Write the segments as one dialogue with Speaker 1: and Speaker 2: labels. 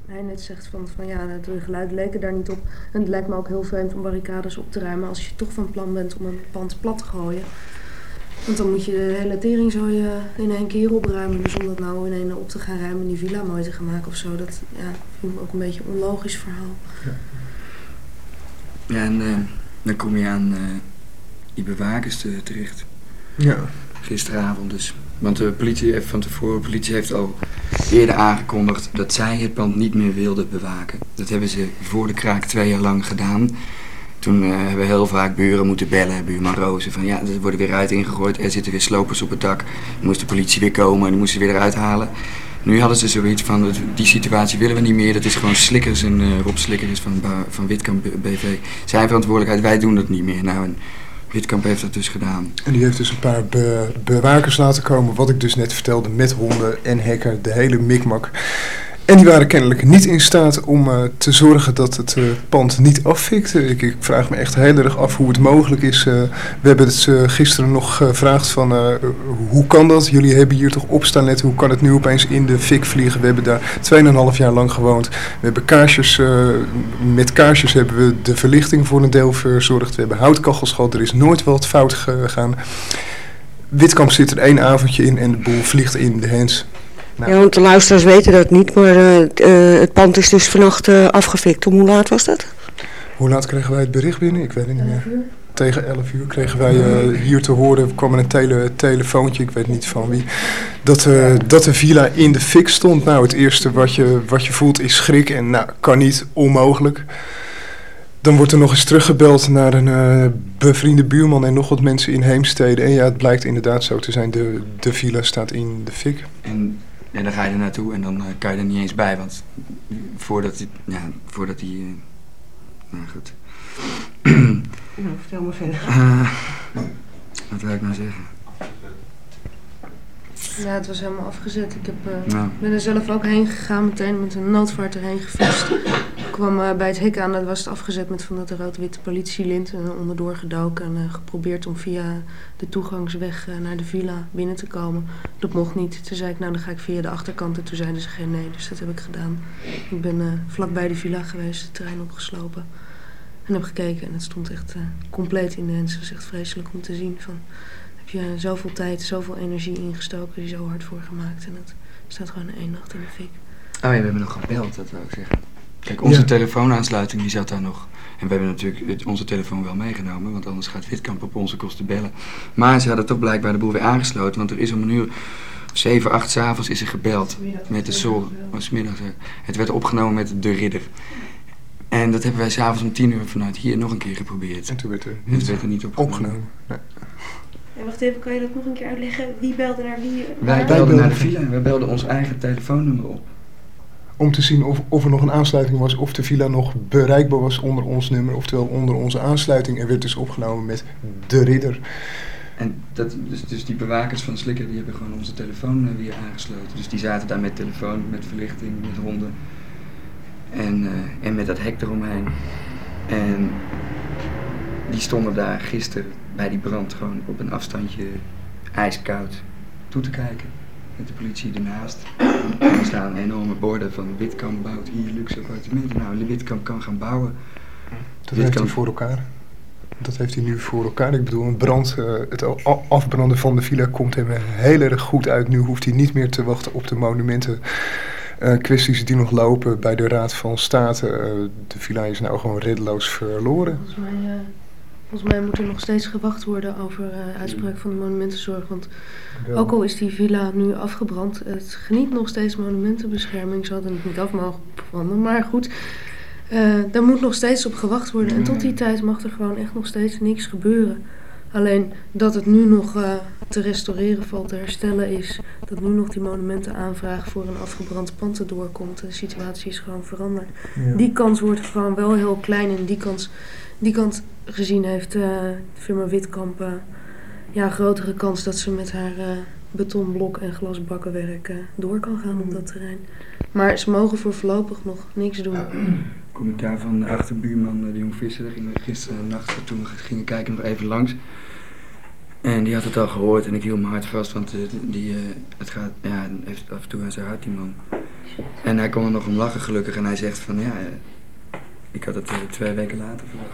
Speaker 1: hij net zegt van ja, de geluiden leken daar niet op. En het lijkt me ook heel vreemd om barricades op te ruimen als je toch van plan bent om een pand plat te gooien. Want dan moet je de hele tering zo in één keer opruimen. Dus om dat nou in één op te gaan ruimen en die villa mooi te gaan maken of zo, dat vind ik ook een beetje een onlogisch verhaal.
Speaker 2: Ja, en dan kom je aan die bewakers terecht.
Speaker 3: Ja.
Speaker 2: Gisteravond dus. Want de politie heeft van tevoren, de politie heeft al eerder aangekondigd dat zij het pand niet meer wilden bewaken. Dat hebben ze voor de kraak 2 jaar lang gedaan. Toen hebben we heel vaak buren moeten bellen, buurman Rozen, van ja, er worden weer uit ingegooid, er zitten weer slopers op het dak. Dan moest de politie weer komen en die moesten ze weer eruit halen. Nu hadden ze zoiets van, die situatie willen we niet meer, dat is gewoon Slikkers en Rob Slikkers van Witkamp BV. Zijn verantwoordelijkheid, wij doen dat niet meer. Nou, en Witkamp heeft dat dus gedaan.
Speaker 3: En die heeft dus een paar bewakers laten komen, wat ik dus net vertelde, met honden en hekken, de hele mikmak. En die waren kennelijk niet in staat om te zorgen dat het pand niet afvikte. Ik vraag me echt heel erg af hoe het mogelijk is. We hebben het gisteren nog gevraagd van hoe kan dat? Jullie hebben hier toch op staan letten. Hoe kan het nu opeens in de fik vliegen? We hebben daar 2,5 jaar lang gewoond. We hebben kaarsjes, met kaarsjes hebben we de verlichting voor een deel verzorgd. We hebben houtkachels gehad. Er is nooit wat fout gegaan. Witkamp zit er 1 avondje in en de boel vliegt in de hens. Nou.
Speaker 4: Ja, want de luisteraars weten dat niet, maar het pand is dus vannacht afgefikt. Hoe laat was dat?
Speaker 3: Hoe laat kregen wij het bericht binnen? Ik weet het niet meer. Tegen 11 uur kregen wij hier te horen, kwam er een telefoontje, ik weet niet van wie, dat de villa in de fik stond. Nou, het eerste wat je voelt is schrik en nou, kan niet, onmogelijk. Dan wordt er nog eens teruggebeld naar een bevriende buurman en nog wat mensen in Heemstede. En ja, het blijkt inderdaad zo te zijn, de villa staat in de fik.
Speaker 2: En dan ga je er naartoe en dan kan je er niet eens bij, want voordat die nou goed.
Speaker 4: Nou, vertel me verder.
Speaker 2: Wat wil ik nou zeggen?
Speaker 1: Ja, het was helemaal afgezet. Ik ben er zelf ook heen gegaan, meteen met een noodvaart erheen gefietst. Ik kwam bij het hek aan, dat was het afgezet met van dat rood-witte politielint en onderdoor gedoken en geprobeerd om via de toegangsweg naar de villa binnen te komen. Dat mocht niet. Toen zei ik, nou dan ga ik via de achterkant en toen zeiden ze geen nee, dus dat heb ik gedaan. Ik ben vlakbij de villa geweest, de trein opgeslopen en heb gekeken en het stond echt compleet in de hens. Het is echt vreselijk om te zien van... Heb je zoveel tijd, zoveel energie ingestoken, die zo hard voor gemaakt en het staat gewoon 1 nacht in de fik.
Speaker 2: Oh ja, we hebben nog gebeld, dat wil ik zeggen. Kijk, onze telefoonaansluiting die zat daar nog. En we hebben natuurlijk onze telefoon wel meegenomen, want anders gaat Witkamp op onze kosten bellen. Maar ze hadden toch blijkbaar de boel weer aangesloten, want er is om 7, 8 s'avonds is er gebeld met de zorg. Smiddags. Het werd opgenomen met de ridder. En dat hebben wij s'avonds om 10 uur vanuit hier nog een keer geprobeerd.
Speaker 3: En toen werd er niet opgenomen. Nee.
Speaker 5: En wacht even, kan je dat nog een keer uitleggen? Wie belde naar wie?
Speaker 2: Wij belden naar de villa en wij belden ons eigen telefoonnummer op.
Speaker 3: Om te zien of er nog een aansluiting was, of de villa nog bereikbaar was onder ons nummer, oftewel onder onze aansluiting. Er werd dus opgenomen met de ridder.
Speaker 2: En dus die bewakers van de Slikker, die hebben gewoon onze telefoon weer aangesloten. Dus die zaten daar met telefoon, met verlichting, met honden. En met dat hek eromheen. En die stonden daar gisteren bij die brand gewoon op een afstandje ijskoud toe te kijken. Met de politie ernaast. En er staan enorme borden van Witkamp bouwt hier luxe appartementen. Nou, Witkamp kan gaan bouwen.
Speaker 3: Dat heeft hij voor elkaar. Dat heeft hij nu voor elkaar. Ik bedoel, het afbranden van de villa komt hem heel erg goed uit. Nu hoeft hij niet meer te wachten op de monumenten. Kwesties die nog lopen bij de Raad van State. De villa is nou gewoon reddeloos verloren.
Speaker 1: Volgens mij moet er nog steeds gewacht worden over uitspraak van de monumentenzorg. Want ook al is die villa nu afgebrand, het geniet nog steeds monumentenbescherming. Ze hadden het niet af mogen branden, maar goed. Daar moet nog steeds op gewacht worden. En tot die tijd mag er gewoon echt nog steeds niks gebeuren. Alleen dat het nu nog te restaureren valt, te herstellen is. Dat nu nog die monumentenaanvraag voor een afgebrand pand erdoor komt. De situatie is gewoon veranderd. Ja. Die kans wordt gewoon wel heel klein. En die kant gezien heeft de firma Witkamp een grotere kans dat ze met haar betonblok en glasbakkenwerk door kan gaan op dat terrein. Maar ze mogen voor voorlopig nog niks doen.
Speaker 2: Kom ik daar van de achterbuurman, de Jong Visser, daar gingen we gisteren nacht toen we gingen kijken nog even langs. En die had het al gehoord en ik hield mijn hart vast, want het gaat, heeft af en toe aan zijn hart die man. En hij kon er nog om lachen gelukkig en hij zegt van ja, ik had het 2 weken later verwacht.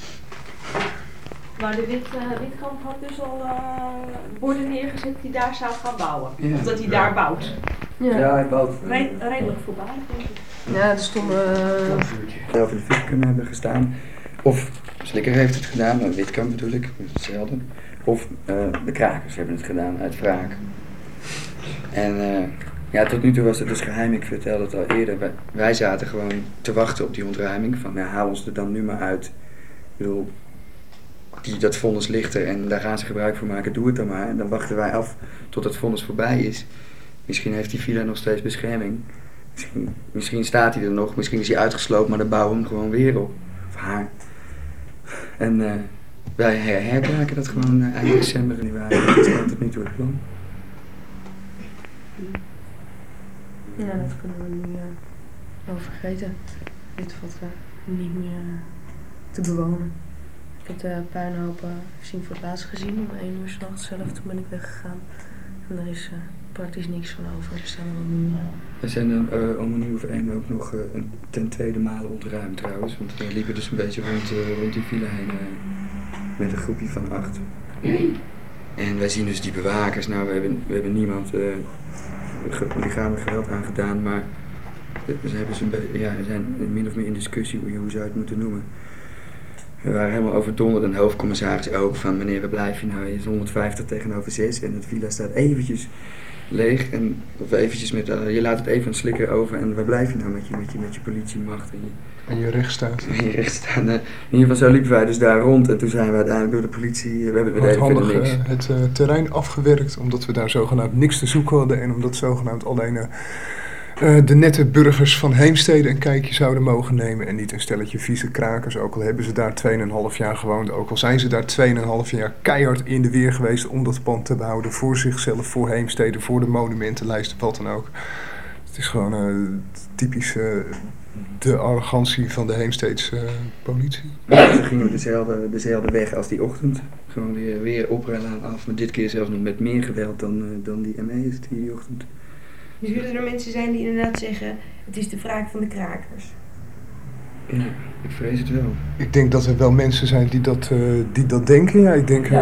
Speaker 5: Maar de Witkamp had dus al borden neergezet die daar zou gaan bouwen.
Speaker 2: Ja.
Speaker 5: Of dat hij daar bouwt.
Speaker 2: Ja, hij bouwt.
Speaker 5: Redelijk voorbarig, denk ik.
Speaker 1: Ja, er stonden...
Speaker 2: Zelf in de fik kunnen hebben gestaan. Of Slikker heeft het gedaan, maar Witkamp bedoel ik, hetzelfde. Of de krakers hebben het gedaan uit wraak. En ja, tot nu toe was het dus geheim. Ik vertelde het al eerder. Wij zaten gewoon te wachten op die ontruiming. Van ja, haal ons er dan nu maar uit. Ik bedoel, dat vonnis ligt er en daar gaan ze gebruik van maken. Doe het dan maar. En dan wachten wij af tot het vonnis voorbij is. Misschien heeft die villa nog steeds bescherming. Misschien staat hij er nog. Misschien is hij uitgesloopt, maar dan bouwen we hem gewoon weer op. Of haar. En wij herkraken dat gewoon eind december in die waarheid. Dat is tot nu toe het plan.
Speaker 1: Ja, dat kunnen we nu wel vergeten. Dit valt niet meer te bewonen. Ik heb de puinhopen voor het laatst gezien om 1 uur 's nachts zelf. Toen ben ik weggegaan. En er is praktisch niks van over. Er staan wel nu.
Speaker 2: We zijn om 1:01 ook nog ten tweede malen ontruimd trouwens. Want we liepen dus een beetje rond die villa heen met een groepje van 8. En wij zien dus die bewakers. Nou, we hebben niemand lichamelijk geweld aangedaan, maar we zijn min of meer in discussie hoe zou je het moeten noemen. We waren helemaal overdonderd en de hoofdcommissaris ook van meneer, waar blijf je nou? Je is 150 tegenover 6 en het villa staat eventjes leeg of eventjes met, je laat het even aan Slikker over en waar blijf je nou met je politiemacht
Speaker 3: En je recht staat.
Speaker 2: En je recht staan. In ieder geval zo liepen wij dus daar rond en toen zijn we uiteindelijk door de politie, we deden verder niks.
Speaker 3: Het terrein afgewerkt omdat we daar zogenaamd niks te zoeken hadden en omdat zogenaamd alleen de nette burgers van Heemstede een kijkje zouden mogen nemen en niet een stelletje vieze krakers, ook al hebben ze daar 2,5 jaar gewoond, ook al zijn ze daar 2,5 jaar keihard in de weer geweest om dat pand te behouden voor zichzelf, voor Heemstede, voor de monumentenlijst, wat dan ook. Het is gewoon typisch de arrogantie van de Heemsteedse politie.
Speaker 2: Ja, ze gingen dezelfde weg als die ochtend, gewoon weer oprellen af, maar dit keer zelfs nog met meer geweld dan die ME's die ochtend.
Speaker 5: Dus zullen er mensen zijn die inderdaad zeggen, het is de wraak van de krakers?
Speaker 2: Ja, ik vrees het wel.
Speaker 3: Ik denk dat er wel mensen zijn die dat denken. Ja,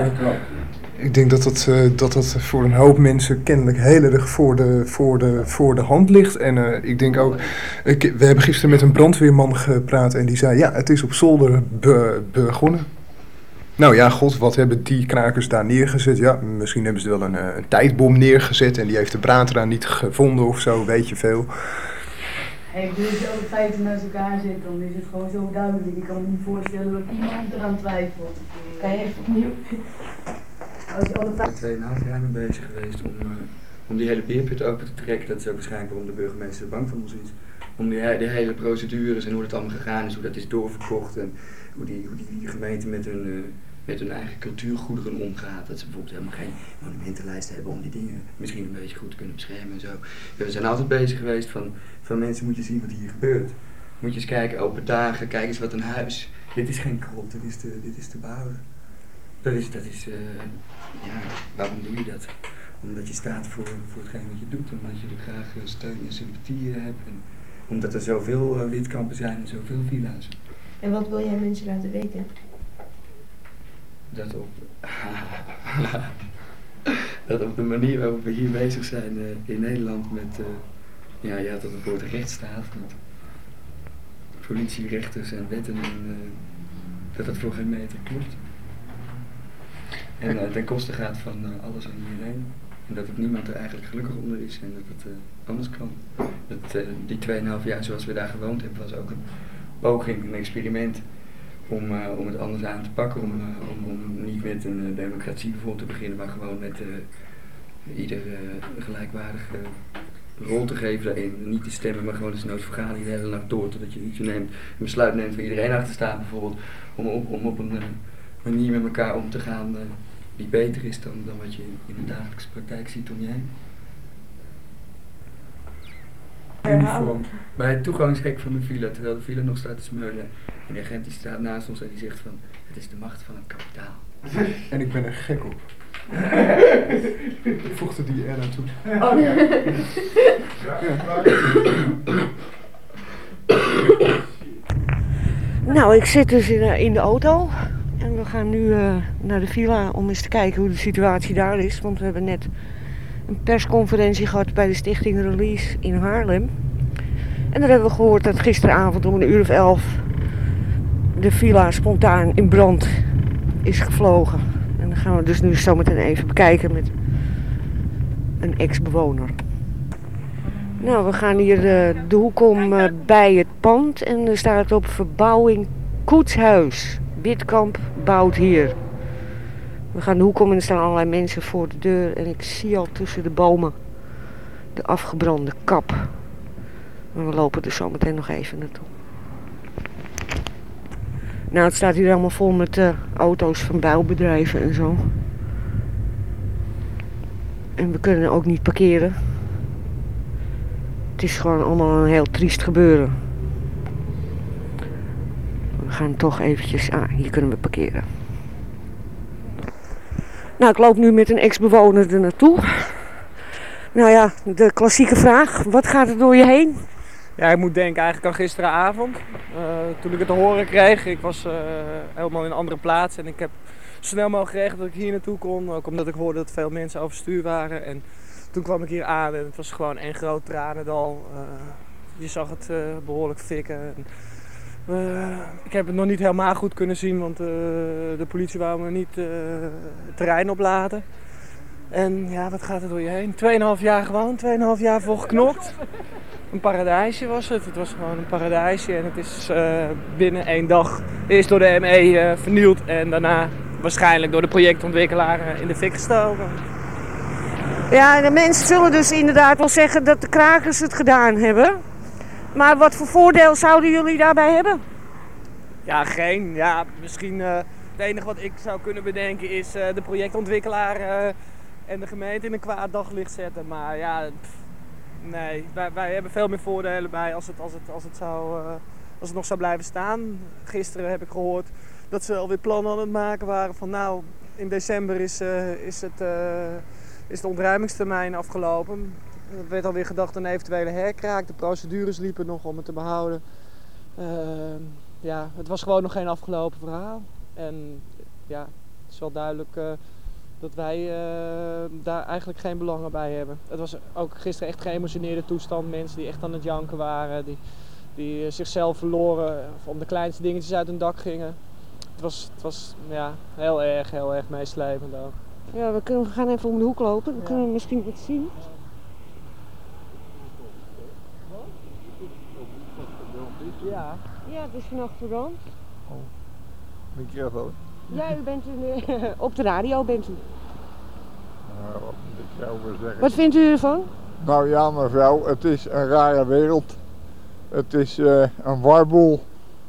Speaker 3: ik denk dat voor een hoop mensen kennelijk heel erg voor de hand ligt. En ik denk ook, we hebben gisteren met een brandweerman gepraat en die zei, ja, het is op zolder begonnen. Nou ja, god, wat hebben die krakers daar neergezet? Ja, misschien hebben ze wel een tijdbom neergezet en die heeft de braadraad niet gevonden of zo, weet je veel.
Speaker 6: Hey, dus als je alle feiten naast elkaar zet, dan is het gewoon zo duidelijk. Ik kan me niet voorstellen dat iemand eraan twijfelt. Kan je even opnieuw? Als je alle feiten...
Speaker 2: Ik ben 2,5 jaar mee bezig geweest om die hele beerput open te trekken. Dat is ook waarschijnlijk waarom de burgemeester bang van ons is. Om die hele procedures en hoe het allemaal gegaan is, hoe dat is doorverkocht en hoe die gemeente met hun eigen cultuurgoederen omgaat. Dat ze bijvoorbeeld helemaal geen monumentenlijst hebben om die dingen misschien een beetje goed te kunnen beschermen en zo. Ja, we zijn altijd bezig geweest van mensen, moet je zien wat hier gebeurt. Moet je eens kijken, open dagen, kijk eens wat een huis. Dit is geen krot, dit is te behouden. Waarom doe je dat? Omdat je staat voor hetgeen wat je doet, omdat je er graag steun en sympathie hebt. En omdat er zoveel Witkampen zijn en zoveel villa's.
Speaker 5: En wat wil jij mensen laten weten?
Speaker 2: Dat op de manier waarop we hier bezig zijn in Nederland met, je had het woord rechtsstaat, met politie, rechters en wetten, dat het voor geen meter klopt. En ten koste gaat van alles en iedereen. En dat het niemand er eigenlijk gelukkig onder is en dat het anders kan. Die 2,5 jaar zoals we daar gewoond hebben was ook een poging, een experiment om het anders aan te pakken. Om niet met een democratie bijvoorbeeld te beginnen, maar gewoon met ieder gelijkwaardige rol te geven daarin. Niet te stemmen, maar gewoon eens noodvergadering de hele nacht door totdat je iets neemt, een besluit neemt waar iedereen achter staat bijvoorbeeld. Om op een manier met elkaar om te gaan die beter is dan wat je in de dagelijkse praktijk ziet om je heen. Uniform. Bij het toegangshek van de villa, terwijl de villa nog staat te smeulen. En de agent die staat naast ons en die zegt van, het is de macht van het kapitaal.
Speaker 3: En ik ben er gek op. Ik voegde die er aan toe.
Speaker 6: Oh ja.
Speaker 4: Nou, ik zit dus in de auto. En we gaan nu naar de villa om eens te kijken hoe de situatie daar is. Want we hebben net een persconferentie gehad bij de stichting Release in Haarlem. En daar hebben we gehoord dat gisteravond om 11:00 de villa spontaan in brand is gevlogen. En dan gaan we dus nu zometeen even bekijken met een ex-bewoner. Nou, we gaan hier de hoek om bij het pand en er staat op verbouwing Koetshuis. Witkamp bouwt hier. We gaan de hoek om en er staan allerlei mensen voor de deur en ik zie al tussen de bomen de afgebrande kap. En we lopen er zo meteen nog even naartoe. Nou, het staat hier allemaal vol met auto's van bouwbedrijven en zo. En we kunnen ook niet parkeren. Het is gewoon allemaal een heel triest gebeuren. We gaan toch eventjes... hier kunnen we parkeren. Nou, ik loop nu met een ex-bewoner er naartoe. Nou ja, de klassieke vraag. Wat gaat er door je heen?
Speaker 7: Ja, ik moet denken eigenlijk aan gisteravond. Toen ik het te horen kreeg, ik was helemaal in een andere plaats. En ik heb zo snel mogelijk geregeld dat ik hier naartoe kon. Ook omdat ik hoorde dat veel mensen overstuur waren. En toen kwam ik hier aan en het was gewoon één groot tranendal. Je zag het behoorlijk fikken. Ik heb het nog niet helemaal goed kunnen zien, want de politie wou me niet het terrein oplaten. En ja, wat gaat er door je heen? 2,5 jaar gewoon, 2,5 jaar voor geknokt. Een paradijsje was het. Het was gewoon een paradijsje en het is binnen 1 dag eerst door de ME vernield en daarna waarschijnlijk door de projectontwikkelaar in de fik gestoken.
Speaker 4: Ja, de mensen zullen dus inderdaad wel zeggen dat de krakers het gedaan hebben. Maar wat voor voordeel zouden jullie daarbij hebben?
Speaker 7: Ja, geen. Ja, misschien het enige wat ik zou kunnen bedenken is de projectontwikkelaar en de gemeente in een kwaad daglicht zetten. Maar ja, nee, wij hebben veel meer voordelen bij als het nog zou blijven staan. Gisteren heb ik gehoord dat ze alweer plannen aan het maken waren van nou, in december is de ontruimingstermijn afgelopen. Er werd alweer gedacht aan een eventuele herkraak. De procedures liepen nog om het te behouden. Ja, het was gewoon nog geen afgelopen verhaal. En ja, het is wel duidelijk dat wij daar eigenlijk geen belangen bij hebben. Het was ook gisteren echt geëmotioneerde toestand. Mensen die echt aan het janken waren. Die zichzelf verloren. Of om de kleinste dingetjes uit hun dak gingen. Het was ja, heel erg meeslepend ook.
Speaker 4: Ja, we gaan even om de hoek lopen. Dan kunnen we misschien wat zien.
Speaker 7: Ja.
Speaker 4: Ja, het is vannacht verbrand.
Speaker 8: Oh, microfoon.
Speaker 4: Ja, u bent op de radio, bent u.
Speaker 8: Wat moet ik daarover zeggen?
Speaker 4: Wat vindt u ervan?
Speaker 8: Nou ja, mevrouw, het is een rare wereld. Het is een warboel.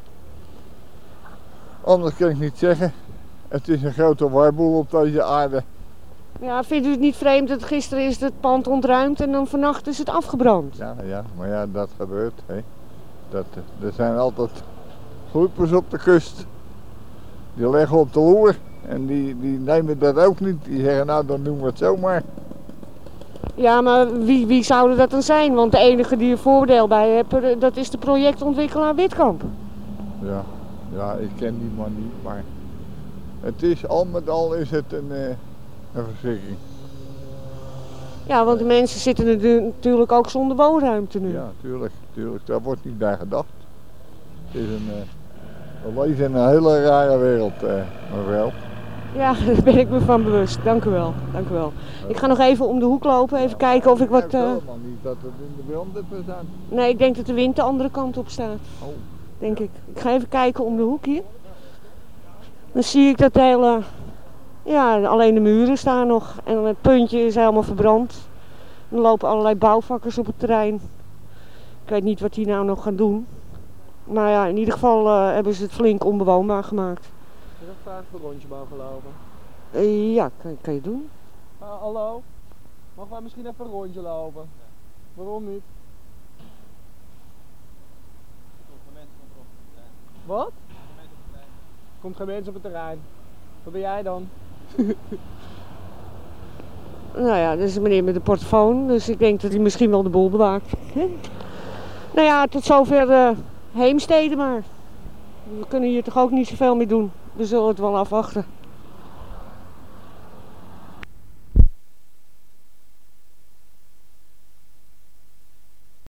Speaker 8: Anders kan ik niet zeggen. Het is een grote warboel op deze aarde.
Speaker 4: Ja, vindt u het niet vreemd dat gisteren is het pand ontruimd en dan vannacht is het afgebrand?
Speaker 8: Ja, maar ja, dat gebeurt. Hè. Er zijn altijd groepers op de kust. Die leggen op de loer en die nemen dat ook niet. Die zeggen nou, dan doen we het zomaar.
Speaker 4: Ja, maar wie zouden dat dan zijn? Want de enige die er voordeel bij heeft, dat is de projectontwikkelaar Witkamp.
Speaker 8: Ja, ik ken die man niet, maar het is al met al is het een verschrikking.
Speaker 4: Ja, want de mensen zitten natuurlijk ook zonder woonruimte nu.
Speaker 8: Ja, tuurlijk. Daar wordt niet bij gedacht. Het is we leven in een hele rare wereld, mevrouw.
Speaker 4: Ja, daar ben ik me van bewust. Dank u wel. Ik ga nog even om de hoek lopen, even kijken of ik wat...
Speaker 8: Ik weet helemaal niet dat het in de brand heeft gestaan.
Speaker 4: Nee, ik denk dat de wind de andere kant op staat.
Speaker 8: Oh.
Speaker 4: Denk ik. Ik ga even kijken om de hoek hier. Dan zie ik dat de hele... Ja, alleen de muren staan nog. En het puntje is helemaal verbrand. Er lopen allerlei bouwvakkers op het terrein. Ik weet niet wat die nou nog gaan doen. Maar ja, in ieder geval hebben ze het flink onbewoonbaar gemaakt.
Speaker 7: Ik heb een vraag voor een rondje mogen lopen.
Speaker 4: Ja, kan je doen.
Speaker 7: Hallo? Mogen wij misschien even een rondje lopen? Waarom niet? Wat? Komt geen mensen op het terrein. Wat ben jij dan?
Speaker 4: Nou ja, dat is een meneer met een portofoon, dus ik denk dat hij misschien wel de boel bewaakt. Nou ja, tot zover Heemstede maar. We kunnen hier toch ook niet zoveel meer doen. We zullen het wel afwachten.